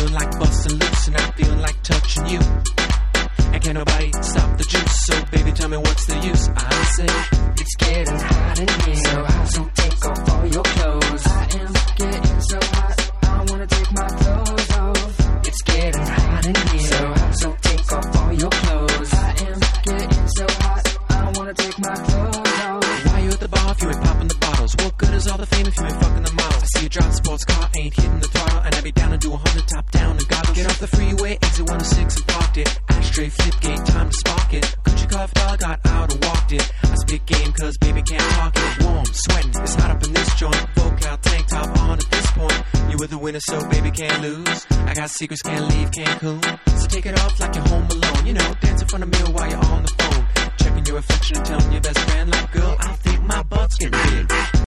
feeling like busting loose, and I'm feeling like touching you. And can't nobody stop the juice, so baby, tell me what's the use? I said, it's getting hot in here, so hot, so take off all your clothes. I am getting so hot, I wanna take my clothes off. It's getting hot in here, so hot, so take off all your clothes. I am getting so hot, I wanna take my clothes off. Why you at the bar if you ain't popping the bottles? What good is all the fame if you ain't fucking the models? I see you drive a sports car, ain't hitting the throttle, and I be down to do 100 top down and goggles. Get off the freeway, exit 106 and parked it. Ashtray, flip gate, time to spark it. Country car dog got out and walked it. I spit game cause baby can't talk it. Warm, sweating, it's hot up in this joint. Vocal tank top on at this point. You were the winner so baby can't lose. I got secrets, can't leave Cancun. So take it off like you're home alone. You know, dance in front of me while you're on the phone. Checking your reflection and telling your best friend like, girl, I think my butt's getting big.